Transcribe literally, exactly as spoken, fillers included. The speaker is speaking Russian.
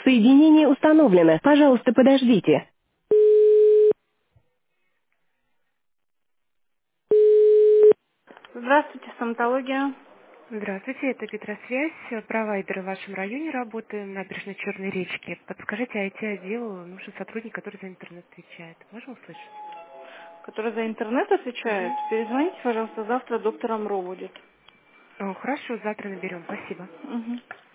Соединение установлено. Пожалуйста, подождите. Здравствуйте, стоматология. Здравствуйте, это Петросвязь, э, провайдер в вашем районе работаем, набережной Черной речки. Подскажите, ай ти-отделу нужен сотрудник, который за интернет отвечает. Можно услышать? Который за интернет отвечает. Угу. Перезвоните, пожалуйста, завтра доктор Амро будет. О, хорошо, завтра наберем, спасибо. Мгм.